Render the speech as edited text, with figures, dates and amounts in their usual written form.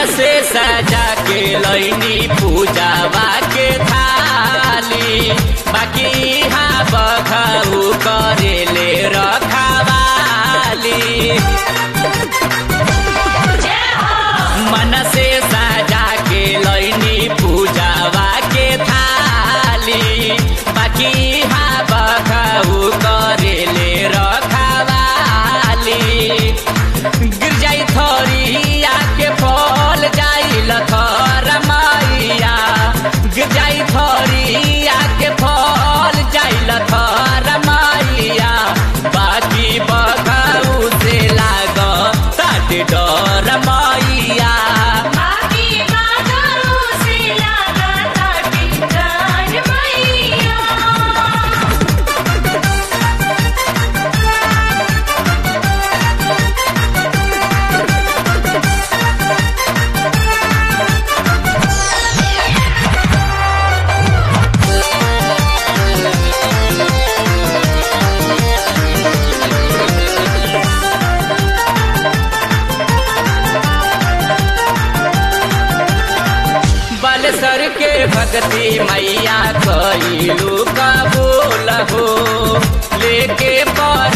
से सजा के लैनी पूजावा के थाली बाकी यहाँ बघाऊ करेले रखवाली मन से सजा के लैनी पूजावा के थाली बाकी यहाँ बघाऊ करेले रखवाली गिर जाई थोरिया के फल जाई लथर मैया गिर जाई थोरिया के फल जाई लथर मैया बाकी बघाऊ से लाग ताट डर मैया बालेश्वर के भक्ति मैया कइलू कबूल हो लेके पर